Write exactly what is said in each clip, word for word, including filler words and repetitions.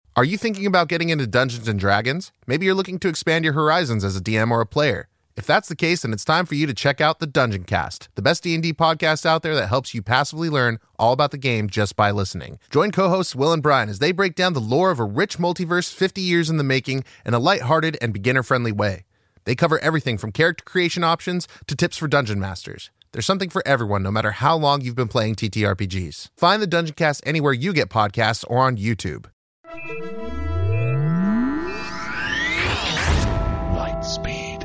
Are you thinking about getting into Dungeons and Dragons? Maybe you're looking to expand your horizons as a D M or a player. If that's the case, then it's time for you to check out the Dungeon Cast, the best D and D podcast out there that helps you passively learn all about the game just by listening. Join co-hosts Will and Brian as they break down the lore of a rich multiverse fifty years in the making in a lighthearted and beginner-friendly way. They cover everything from character creation options to tips for dungeon masters. There's something for everyone, no matter how long you've been playing T T R P Gs. Find the Dungeon Cast anywhere you get podcasts or on YouTube. Lightspeed.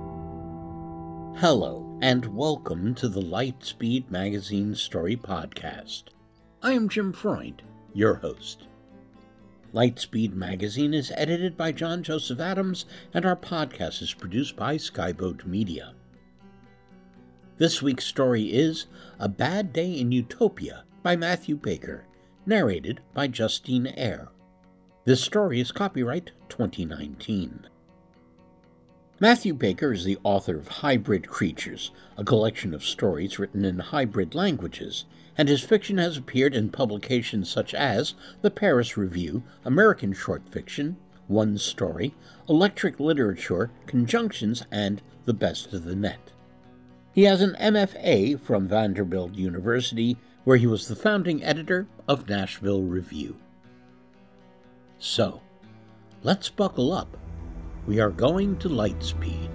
Hello, and welcome to the Lightspeed Magazine Story Podcast. I am Jim Freund, your host. Lightspeed Magazine is edited by John Joseph Adams, and our podcast is produced by Skyboat Media. This week's story is A Bad Day in Utopia by Matthew Baker, narrated by Justine Eyre. This story is copyright twenty nineteen. Matthew Baker is the author of Hybrid Creatures, a collection of stories written in hybrid languages, and his fiction has appeared in publications such as the Paris Review, American Short Fiction, One Story, Electric Literature, Conjunctions, and The Best of the Net. He has an M F A from Vanderbilt University, where he was the founding editor of Nashville Review. So, let's buckle up. We are going to Lightspeed.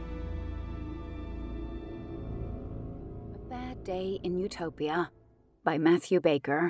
A Bad Day in Utopia by Matthew Baker.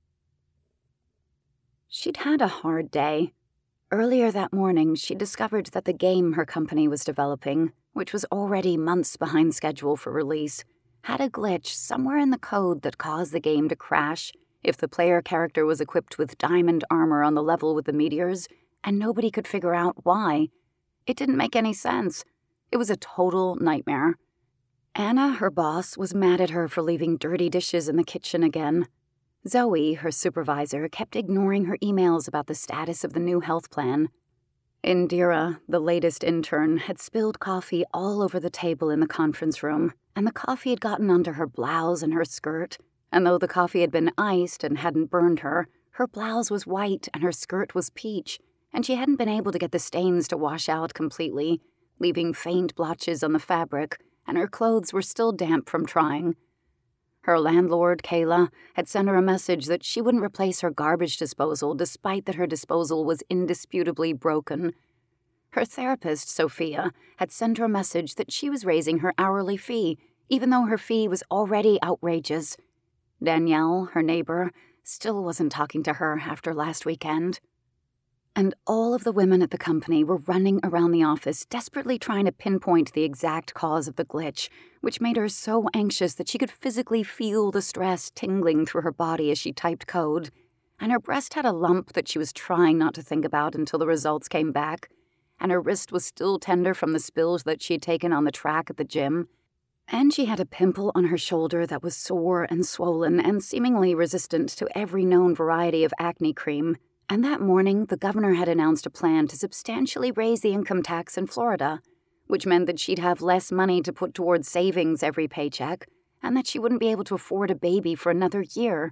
She'd had a hard day. Earlier that morning, she discovered that the game her company was developing, which was already months behind schedule for release, had a glitch somewhere in the code that caused the game to crash if the player character was equipped with diamond armor on the level with the meteors, and nobody could figure out why. It didn't make any sense. It was a total nightmare. Anna, her boss, was mad at her for leaving dirty dishes in the kitchen again. Zoe, her supervisor, kept ignoring her emails about the status of the new health plan. Indira, the latest intern, had spilled coffee all over the table in the conference room, and the coffee had gotten under her blouse and her skirt. And though the coffee had been iced and hadn't burned her, her blouse was white and her skirt was peach, and she hadn't been able to get the stains to wash out completely, leaving faint blotches on the fabric, and her clothes were still damp from trying. Her landlord, Kayla, had sent her a message that she wouldn't replace her garbage disposal despite that her disposal was indisputably broken. Her therapist, Sophia, had sent her a message that she was raising her hourly fee, even though her fee was already outrageous. Danielle, her neighbor, still wasn't talking to her after last weekend. And all of the women at the company were running around the office, desperately trying to pinpoint the exact cause of the glitch, which made her so anxious that she could physically feel the stress tingling through her body as she typed code. And her breast had a lump that she was trying not to think about until the results came back. And her wrist was still tender from the spills that she had taken on the track at the gym. And she had a pimple on her shoulder that was sore and swollen and seemingly resistant to every known variety of acne cream. And that morning, the governor had announced a plan to substantially raise the income tax in Florida, which meant that she'd have less money to put towards savings every paycheck, and that she wouldn't be able to afford a baby for another year.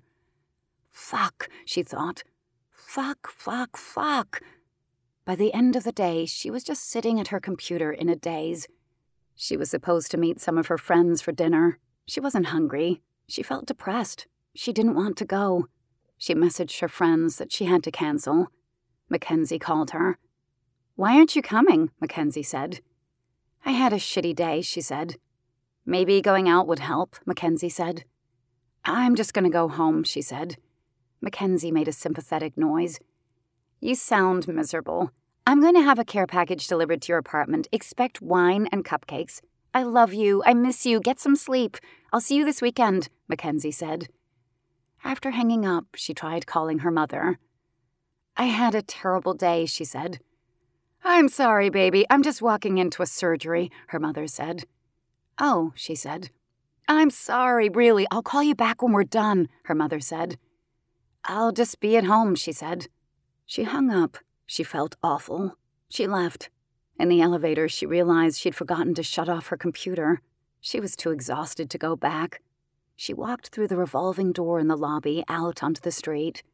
Fuck, she thought. Fuck, fuck, fuck. By the end of the day, she was just sitting at her computer in a daze. She was supposed to meet some of her friends for dinner. She wasn't hungry. She felt depressed. She didn't want to go. She messaged her friends that she had to cancel. Mackenzie called her. "Why aren't you coming?" Mackenzie said. "I had a shitty day," she said. "Maybe going out would help," Mackenzie said. "I'm just going to go home," she said. Mackenzie made a sympathetic noise. "You sound miserable. I'm going to have a care package delivered to your apartment. Expect wine and cupcakes. I love you. I miss you. Get some sleep. I'll see you this weekend," Mackenzie said. After hanging up, she tried calling her mother. "I had a terrible day," she said. "I'm sorry, baby. I'm just walking into a surgery," her mother said. "Oh," she said. "I'm sorry, really. I'll call you back when we're done," her mother said. "I'll just be at home," she said. She hung up. She felt awful. She left. In the elevator, she realized she'd forgotten to shut off her computer. She was too exhausted to go back. She walked through the revolving door in the lobby out onto the street.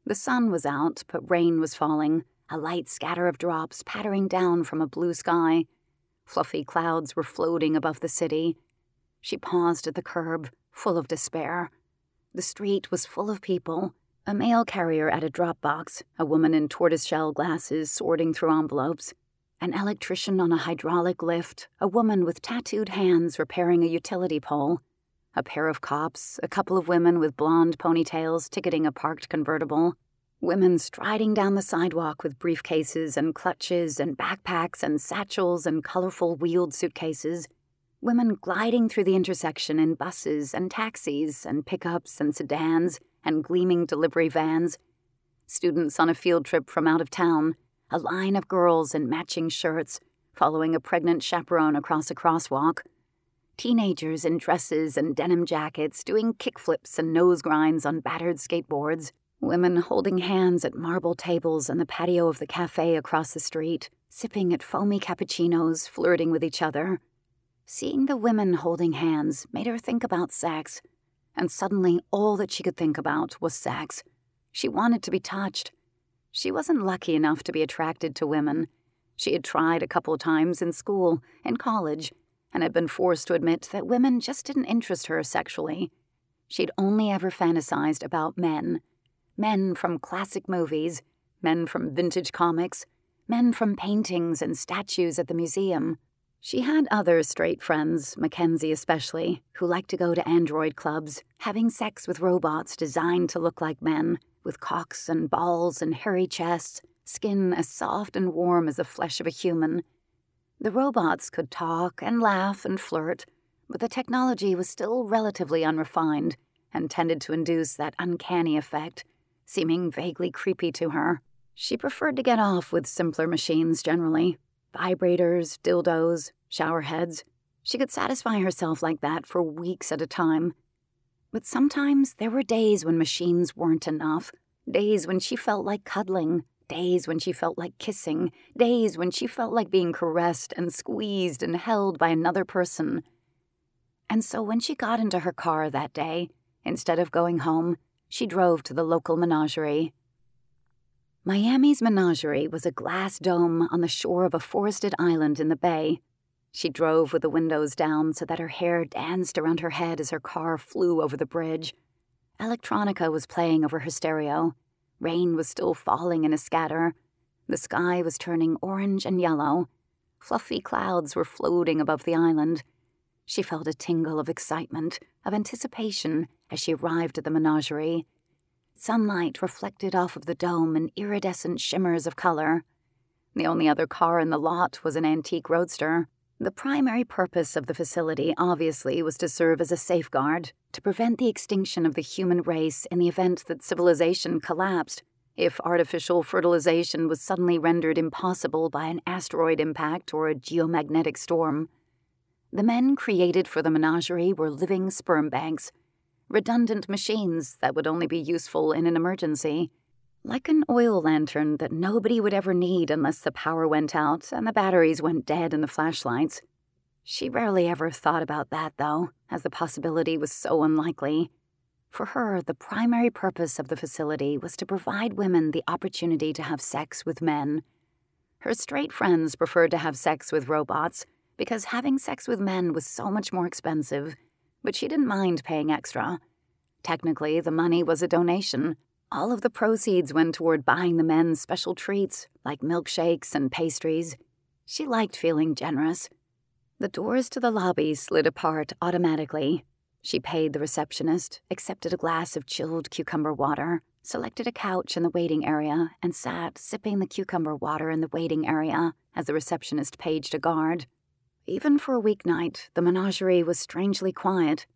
The sun was out, but rain was falling, a light scatter of drops pattering down from a blue sky. Fluffy clouds were floating above the city. She paused at the curb, full of despair. The street was full of people. A mail carrier at a drop box, a woman in tortoiseshell glasses sorting through envelopes, an electrician on a hydraulic lift, a woman with tattooed hands repairing a utility pole, a pair of cops, a couple of women with blonde ponytails ticketing a parked convertible, women striding down the sidewalk with briefcases and clutches and backpacks and satchels and colorful wheeled suitcases, women gliding through the intersection in buses and taxis and pickups and sedans and gleaming delivery vans, students on a field trip from out of town, a line of girls in matching shirts following a pregnant chaperone across a crosswalk, teenagers in dresses and denim jackets doing kickflips and nose grinds on battered skateboards, women holding hands at marble tables in the patio of the cafe across the street, sipping at foamy cappuccinos, flirting with each other. Seeing the women holding hands made her think about sex, and suddenly all that she could think about was sex. She wanted to be touched. She wasn't lucky enough to be attracted to women. She had tried a couple of times in school, in college, and had been forced to admit that women just didn't interest her sexually. She'd only ever fantasized about men. Men from classic movies, men from vintage comics, men from paintings and statues at the museum. She had other straight friends, Mackenzie especially, who liked to go to android clubs, having sex with robots designed to look like men, with cocks and balls and hairy chests, skin as soft and warm as the flesh of a human. The robots could talk and laugh and flirt, but the technology was still relatively unrefined and tended to induce that uncanny effect, seeming vaguely creepy to her. She preferred to get off with simpler machines generally. Vibrators, dildos, shower heads. She could satisfy herself like that for weeks at a time. But sometimes there were days when machines weren't enough, days when she felt like cuddling, days when she felt like kissing, days when she felt like being caressed and squeezed and held by another person. And so when she got into her car that day, instead of going home, she drove to the local menagerie. Miami's menagerie was a glass dome on the shore of a forested island in the bay. She drove with the windows down so that her hair danced around her head as her car flew over the bridge. Electronica was playing over her stereo. Rain was still falling in a scatter. The sky was turning orange and yellow. Fluffy clouds were floating above the island. She felt a tingle of excitement, of anticipation, as she arrived at the menagerie. Sunlight reflected off of the dome in iridescent shimmers of color. The only other car in the lot was an antique roadster. The primary purpose of the facility, obviously, was to serve as a safeguard, to prevent the extinction of the human race in the event that civilization collapsed, if artificial fertilization was suddenly rendered impossible by an asteroid impact or a geomagnetic storm. The men created for the menagerie were living sperm banks, redundant machines that would only be useful in an emergency, like an oil lantern that nobody would ever need unless the power went out and the batteries went dead in the flashlights. She rarely ever thought about that, though, as the possibility was so unlikely. For her, the primary purpose of the facility was to provide women the opportunity to have sex with men. Her straight friends preferred to have sex with robots because having sex with men was so much more expensive, but she didn't mind paying extra. Technically, the money was a donation. All of the proceeds went toward buying the men special treats, like milkshakes and pastries. She liked feeling generous. The doors to the lobby slid apart automatically. She paid the receptionist, accepted a glass of chilled cucumber water, selected a couch in the waiting area, and sat sipping the cucumber water in the waiting area as the receptionist paged a guard. Even for a weeknight, the menagerie was strangely quiet.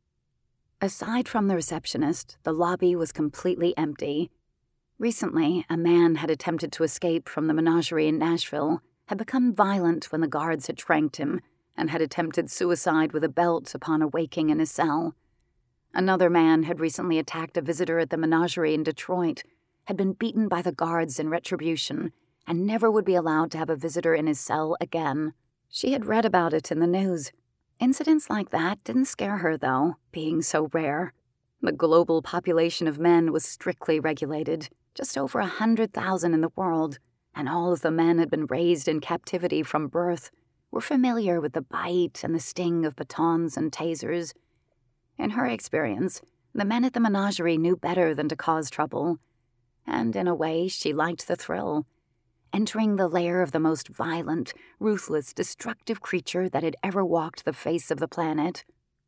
Aside from the receptionist, the lobby was completely empty. Recently, a man had attempted to escape from the menagerie in Nashville, had become violent when the guards had tranked him, and had attempted suicide with a belt upon awaking in his cell. Another man had recently attacked a visitor at the menagerie in Detroit, had been beaten by the guards in retribution, and never would be allowed to have a visitor in his cell again. She had read about it in the news. Incidents like that didn't scare her, though, being so rare. The global population of men was strictly regulated, just over a hundred thousand in the world, and all of the men had been raised in captivity from birth, were familiar with the bite and the sting of batons and tasers. In her experience, the men at the menagerie knew better than to cause trouble, and in a way she liked the thrill, entering the lair of the most violent, ruthless, destructive creature that had ever walked the face of the planet.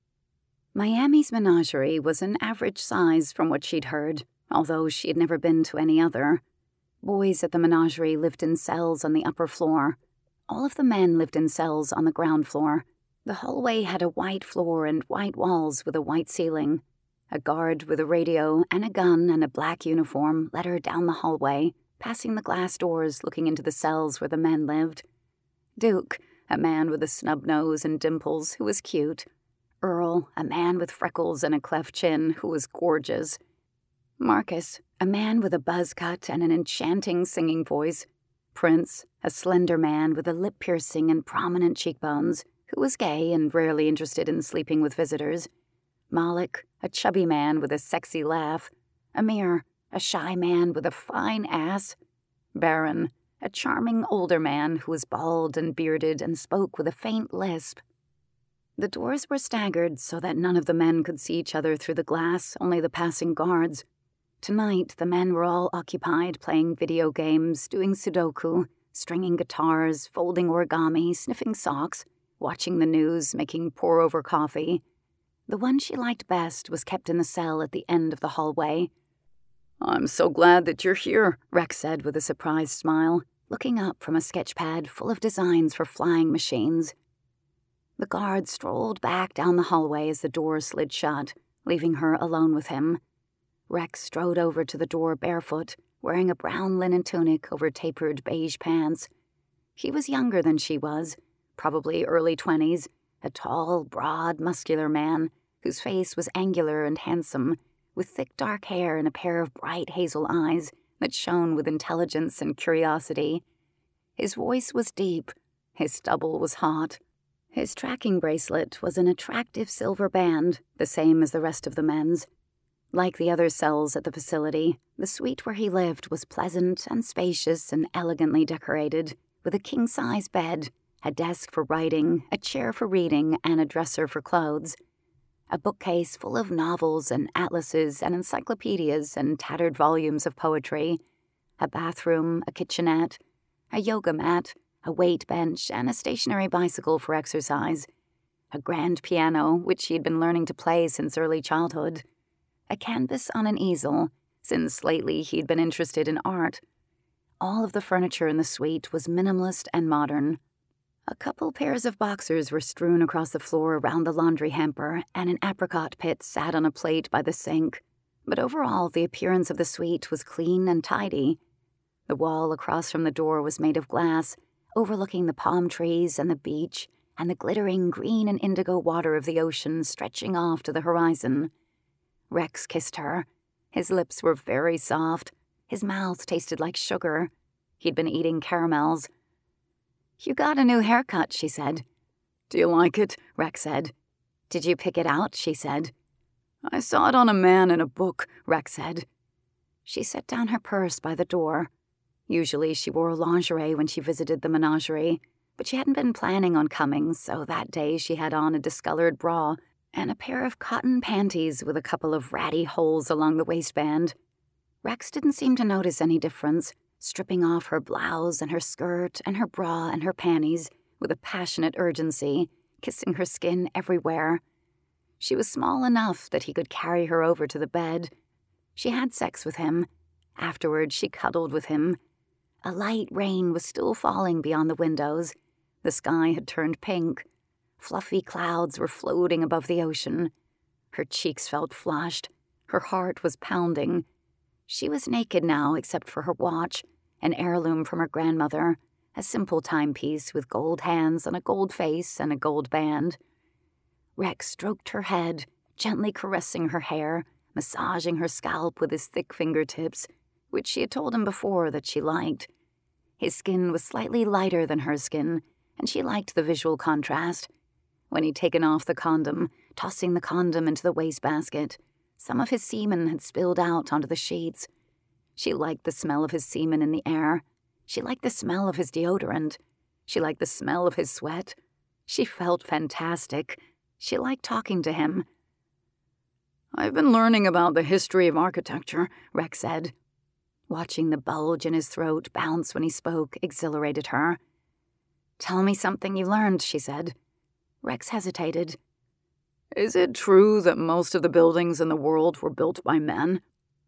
Miami's menagerie was an average size from what she'd heard, although she had never been to any other. Boys at the menagerie lived in cells on the upper floor. All of the men lived in cells on the ground floor. The hallway had a white floor and white walls with a white ceiling. A guard with a radio and a gun and a black uniform led her down the hallway, passing the glass doors looking into the cells where the men lived. Duke, a man with a snub nose and dimples who was cute. Earl, a man with freckles and a cleft chin who was gorgeous. Marcus, a man with a buzz cut and an enchanting singing voice. Prince, a slender man with a lip piercing and prominent cheekbones, who was gay and rarely interested in sleeping with visitors. Malik, a chubby man with a sexy laugh. Amir, a shy man with a fine ass. Baron, a charming older man who was bald and bearded and spoke with a faint lisp. The doors were staggered so that none of the men could see each other through the glass, only the passing guards. Tonight, the men were all occupied playing video games, doing Sudoku, stringing guitars, folding origami, sniffing socks, watching the news, making pour-over coffee. The one she liked best was kept in the cell at the end of the hallway. "I'm so glad that you're here," Rex said with a surprised smile, looking up from a sketch pad full of designs for flying machines. The guard strolled back down the hallway as the door slid shut, leaving her alone with him. Rex strode over to the door barefoot, wearing a brown linen tunic over tapered beige pants. He was younger than she was, probably early twenties, a tall, broad, muscular man whose face was angular and handsome, with thick dark hair and a pair of bright hazel eyes that shone with intelligence and curiosity. His voice was deep. His stubble was hot. His tracking bracelet was an attractive silver band, the same as the rest of the men's. Like the other cells at the facility, the suite where he lived was pleasant and spacious and elegantly decorated, with a king-size bed, a desk for writing, a chair for reading, and a dresser for clothes. A bookcase full of novels and atlases and encyclopedias and tattered volumes of poetry. A bathroom, a kitchenette, a yoga mat, a weight bench, and a stationary bicycle for exercise. A grand piano, which he had been learning to play since early childhood. A canvas on an easel, since lately he'd been interested in art. All of the furniture in the suite was minimalist and modern. A couple pairs of boxers were strewn across the floor around the laundry hamper, and an apricot pit sat on a plate by the sink. But overall, the appearance of the suite was clean and tidy. The wall across from the door was made of glass, overlooking the palm trees and the beach, and the glittering green and indigo water of the ocean stretching off to the horizon. Rex kissed her. His lips were very soft. His mouth tasted like sugar. He'd been eating caramels. "You got a new haircut," she said. "Do you like it?" Rex said. "Did you pick it out?" she said. "I saw it on a man in a book," Rex said. She set down her purse by the door. Usually she wore lingerie when she visited the menagerie, but she hadn't been planning on coming, so that day she had on a discolored bra and a pair of cotton panties with a couple of ratty holes along the waistband. Rex didn't seem to notice any difference, stripping off her blouse and her skirt and her bra and her panties with a passionate urgency, kissing her skin everywhere. She was small enough that he could carry her over to the bed. She had sex with him. Afterward, she cuddled with him. A light rain was still falling beyond the windows. The sky had turned pink. Fluffy clouds were floating above the ocean. Her cheeks felt flushed. Her heart was pounding. She was naked now except for her watch, an heirloom from her grandmother, a simple timepiece with gold hands and a gold face and a gold band. Rex stroked her head, gently caressing her hair, massaging her scalp with his thick fingertips, which she had told him before that she liked. His skin was slightly lighter than her skin, and she liked the visual contrast. When he'd taken off the condom, tossing the condom into the wastebasket, some of his semen had spilled out onto the sheets. She liked the smell of his semen in the air. She liked the smell of his deodorant. She liked the smell of his sweat. She felt fantastic. She liked talking to him. "I've been learning about the history of architecture," Rex said. Watching the bulge in his throat bounce when he spoke exhilarated her. "Tell me something you learned," she said. Rex hesitated. "Is it true that most of the buildings in the world were built by men?"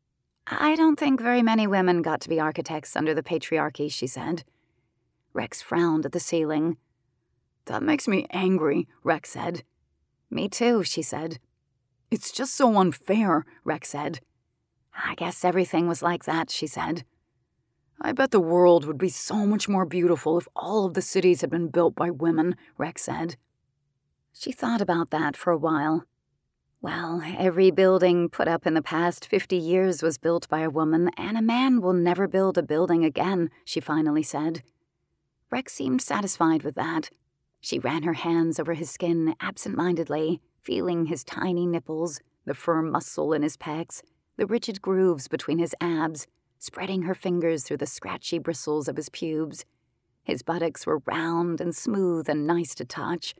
"I don't think very many women got to be architects under the patriarchy," she said. Rex frowned at the ceiling. "That makes me angry," Rex said. "Me too," she said. "It's just so unfair," Rex said. "I guess everything was like that," she said. "I bet the world would be so much more beautiful if all of the cities had been built by women," Rex said. She thought about that for a while. Well, every building put up in the past fifty years was built by a woman, and a man will never build a building again, she finally said. Rex seemed satisfied with that. She ran her hands over his skin absent-mindedly, feeling his tiny nipples, the firm muscle in his pecs, the rigid grooves between his abs, spreading her fingers through the scratchy bristles of his pubes. His buttocks were round and smooth and nice to touch.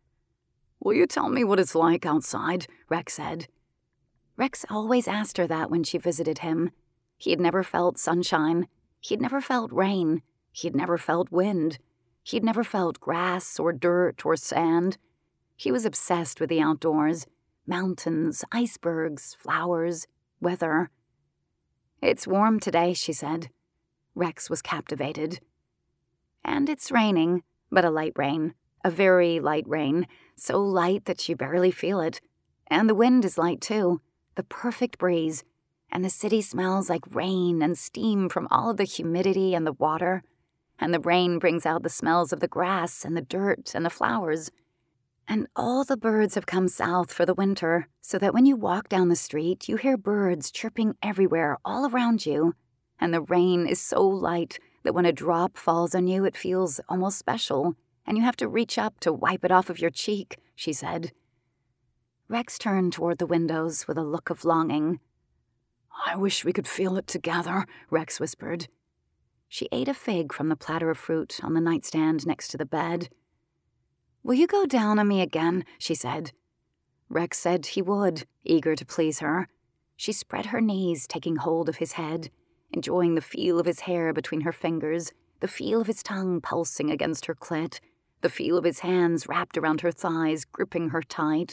"Will you tell me what it's like outside?" Rex said. Rex always asked her that when she visited him. He had never felt sunshine. He had never felt rain. He had never felt wind. He had never felt grass or dirt or sand. He was obsessed with the outdoors, mountains, icebergs, flowers, weather. "It's warm today," she said. Rex was captivated. "And it's raining, but a light rain, a very light rain, so light that you barely feel it. And the wind is light too, the perfect breeze, and the city smells like rain and steam from all of the humidity and the water, and the rain brings out the smells of the grass and the dirt and the flowers. And all the birds have come south for the winter, so that when you walk down the street, you hear birds chirping everywhere all around you. And the rain is so light that when a drop falls on you, it feels almost special, and you have to reach up to wipe it off of your cheek," she said. Rex turned toward the windows with a look of longing. "I wish we could feel it together," Rex whispered. She ate a fig from the platter of fruit on the nightstand next to the bed. "Will you go down on me again?" she said. Rex said he would, eager to please her. She spread her knees, taking hold of his head, enjoying the feel of his hair between her fingers, the feel of his tongue pulsing against her clit, the feel of his hands wrapped around her thighs, gripping her tight.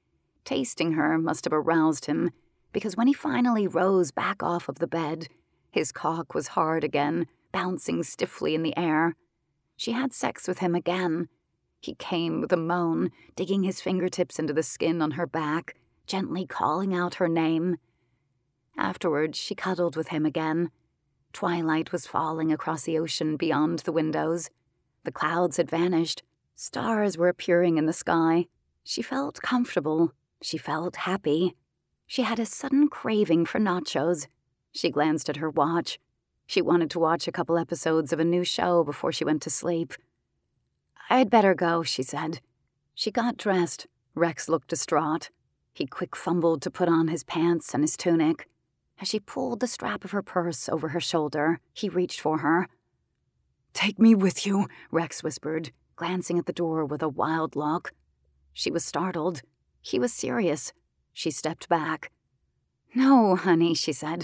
Tasting her must have aroused him, because when he finally rose back off of the bed, his cock was hard again, bouncing stiffly in the air. She had sex with him again. He came with a moan, digging his fingertips into the skin on her back, gently calling out her name. Afterwards, she cuddled with him again. Twilight was falling across the ocean beyond the windows. The clouds had vanished. Stars were appearing in the sky. She felt comfortable. She felt happy. She had a sudden craving for nachos. She glanced at her watch. She wanted to watch a couple episodes of a new show before she went to sleep. "I'd better go," she said. She got dressed. Rex looked distraught. He quick fumbled to put on his pants and his tunic. As she pulled the strap of her purse over her shoulder, he reached for her. "Take me with you," Rex whispered, glancing at the door with a wild look. She was startled. He was serious. She stepped back. "No, honey," she said.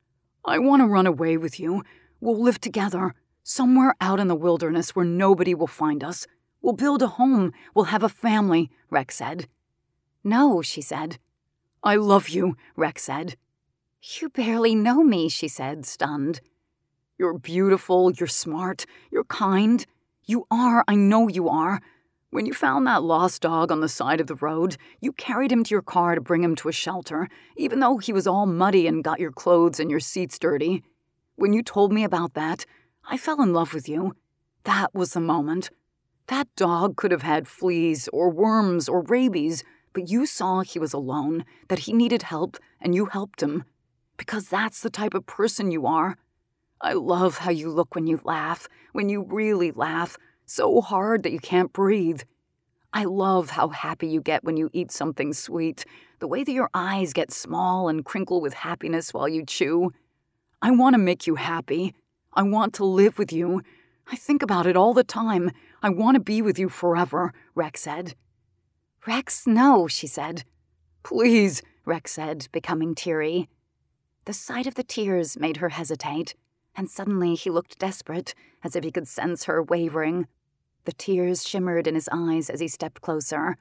"I want to run away with you. We'll live together. Somewhere out in the wilderness where nobody will find us. We'll build a home. We'll have a family," Rex said. "No," she said. "I love you," Rex said. "You barely know me," she said, stunned. "You're beautiful, you're smart, you're kind. You are, I know you are. When you found that lost dog on the side of the road, you carried him to your car to bring him to a shelter, even though he was all muddy and got your clothes and your seats dirty. When you told me about that, I fell in love with you. That was the moment. That dog could have had fleas or worms or rabies, but you saw he was alone, that he needed help, and you helped him. Because that's the type of person you are. I love how you look when you laugh, when you really laugh, so hard that you can't breathe. I love how happy you get when you eat something sweet, the way that your eyes get small and crinkle with happiness while you chew. I want to make you happy. I want to live with you. I think about it all the time. I want to be with you forever," Rex said. "Rex, no," she said. "Please," Rex said, becoming teary. The sight of the tears made her hesitate, and suddenly he looked desperate, as if he could sense her wavering. The tears shimmered in his eyes as he stepped closer.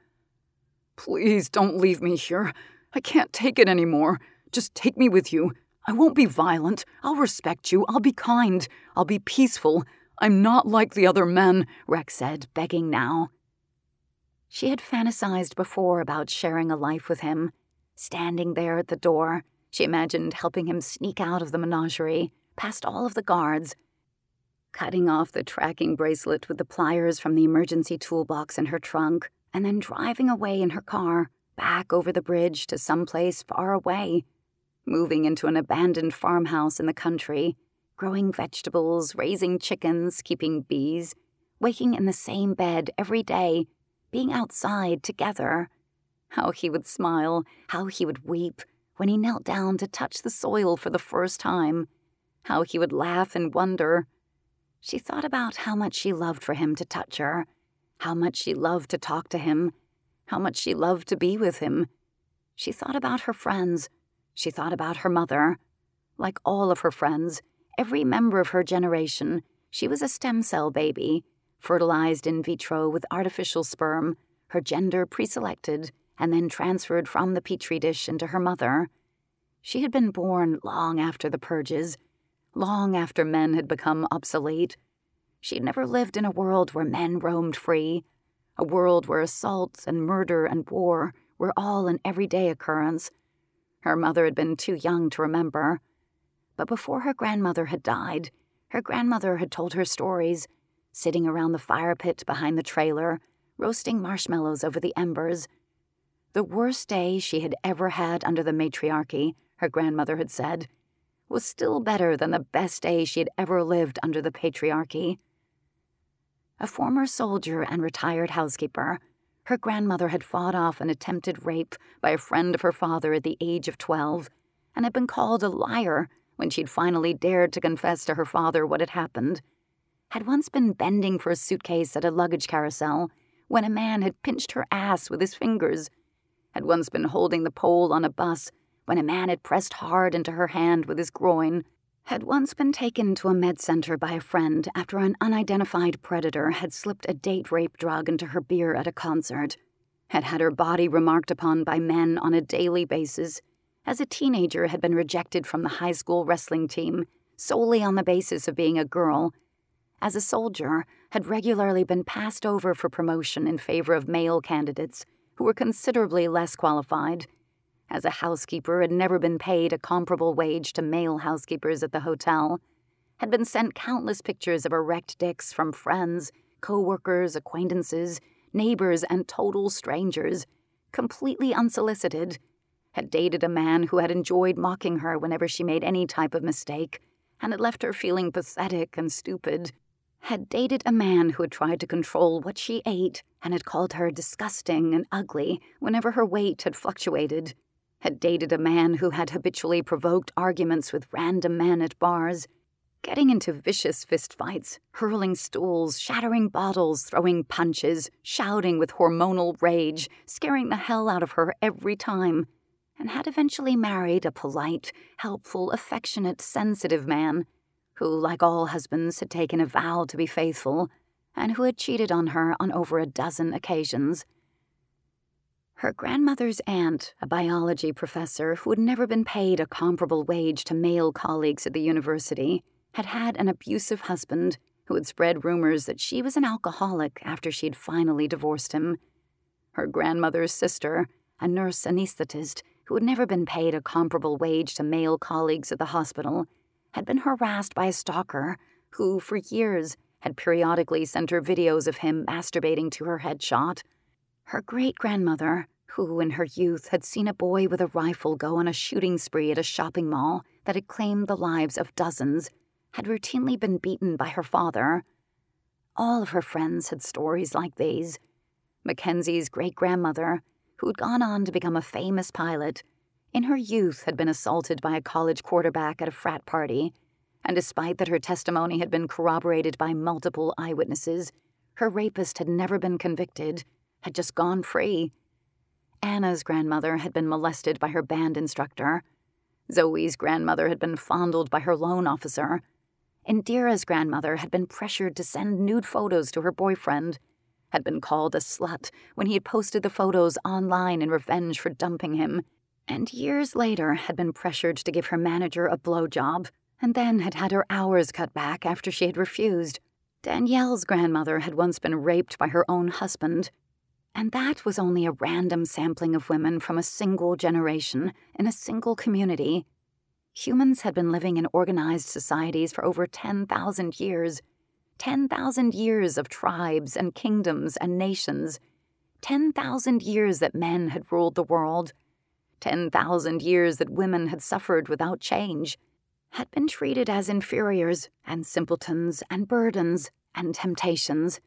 "Please don't leave me here. I can't take it anymore. Just take me with you. I won't be violent. I'll respect you. I'll be kind. I'll be peaceful. I'm not like the other men," Rex said, begging now. She had fantasized before about sharing a life with him. Standing there at the door, she imagined helping him sneak out of the menagerie, past all of the guards, cutting off the tracking bracelet with the pliers from the emergency toolbox in her trunk, and then driving away in her car, back over the bridge to someplace far away, moving into an abandoned farmhouse in the country, growing vegetables, raising chickens, keeping bees, waking in the same bed every day, being outside together. How he would smile, how he would weep when he knelt down to touch the soil for the first time, how he would laugh and wonder. She thought about how much she loved for him to touch her, how much she loved to talk to him, how much she loved to be with him. She thought about her friends. She thought about her mother. Like all of her friends, every member of her generation, she was a stem cell baby, fertilized in vitro with artificial sperm, her gender preselected, and then transferred from the petri dish into her mother. She had been born long after the purges, long after men had become obsolete. She had never lived in a world where men roamed free, a world where assault and murder and war were all an everyday occurrence. Her mother had been too young to remember. But before her grandmother had died, her grandmother had told her stories, sitting around the fire pit behind the trailer, roasting marshmallows over the embers. The worst day she had ever had under the matriarchy, her grandmother had said, was still better than the best day she had ever lived under the patriarchy. A former soldier and retired housekeeper, her grandmother had fought off an attempted rape by a friend of her father at the age of twelve, and had been called a liar when she'd finally dared to confess to her father what had happened, had once been bending for a suitcase at a luggage carousel when a man had pinched her ass with his fingers, had once been holding the pole on a bus when a man had pressed hard into her hand with his groin, had once been taken to a med center by a friend after an unidentified predator had slipped a date rape drug into her beer at a concert, had had her body remarked upon by men on a daily basis, as a teenager had been rejected from the high school wrestling team solely on the basis of being a girl, as a soldier had regularly been passed over for promotion in favor of male candidates who were considerably less qualified, as a housekeeper had never been paid a comparable wage to male housekeepers at the hotel, had been sent countless pictures of erect dicks from friends, co-workers, acquaintances, neighbors, and total strangers, completely unsolicited, had dated a man who had enjoyed mocking her whenever she made any type of mistake, and had left her feeling pathetic and stupid, had dated a man who had tried to control what she ate and had called her disgusting and ugly whenever her weight had fluctuated, had dated a man who had habitually provoked arguments with random men at bars, getting into vicious fistfights, hurling stools, shattering bottles, throwing punches, shouting with hormonal rage, scaring the hell out of her every time, and had eventually married a polite, helpful, affectionate, sensitive man who, like all husbands, had taken a vow to be faithful and who had cheated on her on over a dozen occasions. Her grandmother's aunt, a biology professor who had never been paid a comparable wage to male colleagues at the university, had had an abusive husband who had spread rumors that she was an alcoholic after she had finally divorced him. Her grandmother's sister, a nurse anesthetist who had never been paid a comparable wage to male colleagues at the hospital, had been harassed by a stalker who, for years, had periodically sent her videos of him masturbating to her headshot. Her great-grandmother, who in her youth had seen a boy with a rifle go on a shooting spree at a shopping mall that had claimed the lives of dozens, had routinely been beaten by her father. All of her friends had stories like these. Mackenzie's great-grandmother, who'd gone on to become a famous pilot, in her youth had been assaulted by a college quarterback at a frat party, and despite that her testimony had been corroborated by multiple eyewitnesses, her rapist had never been convicted, had just gone free. Anna's grandmother had been molested by her band instructor. Zoe's grandmother had been fondled by her loan officer. Indira's grandmother had been pressured to send nude photos to her boyfriend, had been called a slut when he had posted the photos online in revenge for dumping him, and years later had been pressured to give her manager a blowjob, and then had had her hours cut back after she had refused. Danielle's grandmother had once been raped by her own husband, and that was only a random sampling of women from a single generation in a single community. Humans had been living in organized societies for over ten thousand years. ten thousand years of tribes and kingdoms and nations. ten thousand years that men had ruled the world. ten thousand years that women had suffered without change, had been treated as inferiors and simpletons and burdens and temptations.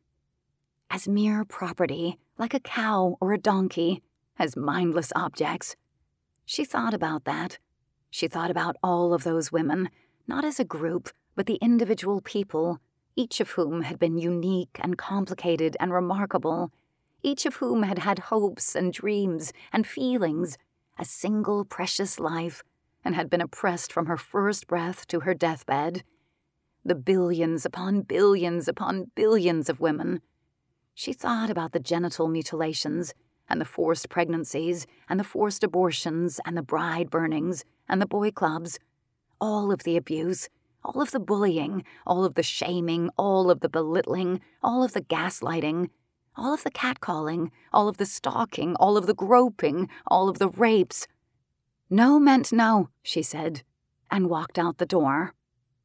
As mere property, like a cow or a donkey, as mindless objects. She thought about that. She thought about all of those women, not as a group, but the individual people, each of whom had been unique and complicated and remarkable, each of whom had had hopes and dreams and feelings, a single precious life, and had been oppressed from her first breath to her deathbed. The billions upon billions upon billions of women. She thought about the genital mutilations, and the forced pregnancies, and the forced abortions, and the bride burnings, and the boy clubs, all of the abuse, all of the bullying, all of the shaming, all of the belittling, all of the gaslighting, all of the catcalling, all of the stalking, all of the groping, all of the rapes. No meant no, she said, and walked out the door.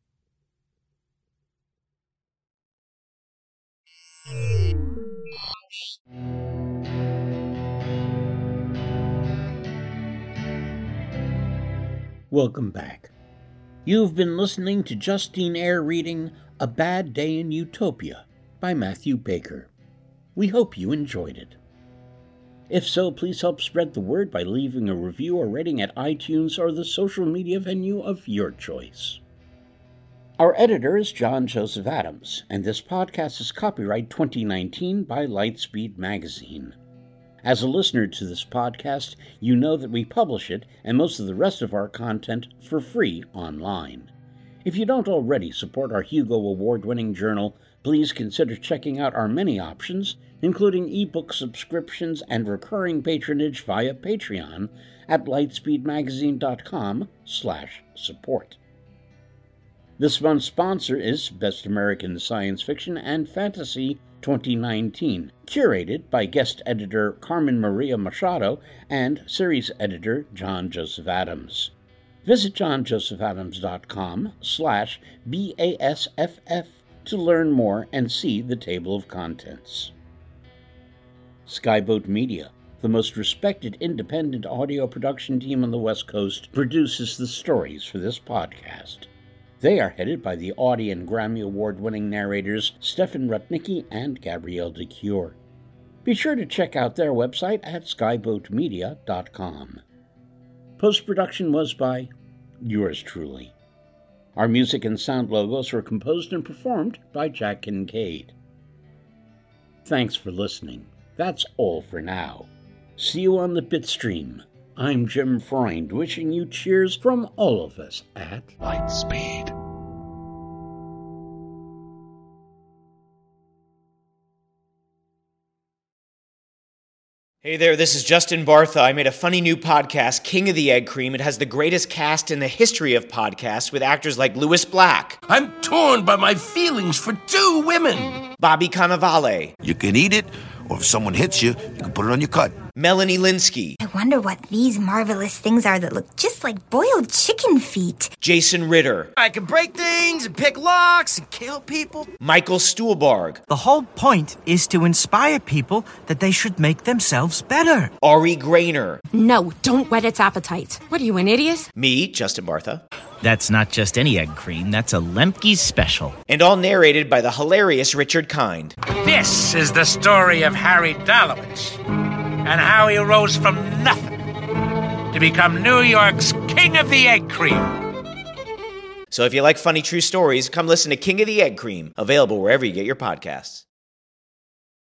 Welcome back. You've been listening to Justine Eyre reading A Bad Day in Utopia by Matthew Baker. We hope you enjoyed it. If so, please help spread the word by leaving a review or rating at iTunes or the social media venue of your choice. Our editor is John Joseph Adams, and this podcast is copyright twenty nineteen by Lightspeed Magazine. As a listener to this podcast, you know that we publish it and most of the rest of our content for free online. If you don't already support our Hugo Award-winning journal, please consider checking out our many options, including ebook subscriptions and recurring patronage via Patreon at lightspeedmagazine.com slash support. This month's sponsor is Best American Science Fiction and Fantasy twenty nineteen, curated by guest editor Carmen Maria Machado and series editor John Joseph Adams. Visit johnjosephadams.com slash BASFF to learn more and see the table of contents. Skyboat Media, the most respected independent audio production team on the West Coast, produces the stories for this podcast. They are headed by the Audie and Grammy Award-winning narrators Stefan Rudnicki and Gabrielle de Cure. Be sure to check out their website at skyboat media dot com. Post-production was by yours truly. Our music and sound logos were composed and performed by Jack Kincaid. Thanks for listening. That's all for now. See you on the Bitstream. I'm Jim Freund, wishing you cheers from all of us at Lightspeed. Hey there, this is Justin Bartha. I made a funny new podcast, King of the Egg Cream. It has the greatest cast in the history of podcasts with actors like Louis Black. I'm torn by my feelings for two women. Bobby Cannavale. You can eat it, or if someone hits you, you can put it on your cut. Melanie Linsky. I wonder what these marvelous things are that look just like boiled chicken feet. Jason Ritter. I can break things and pick locks and kill people. Michael Stuhlbarg. The whole point is to inspire people that they should make themselves better. Ari Grainer. No, don't whet its appetite. What are you, an idiot? Me, Justin Bartha. That's not just any egg cream, that's a Lemke's special. And all narrated by the hilarious Richard Kind. This is the story of Harry Dalowitz and how he rose from nothing to become New York's King of the Egg Cream. So if you like funny true stories, come listen to King of the Egg Cream, available wherever you get your podcasts.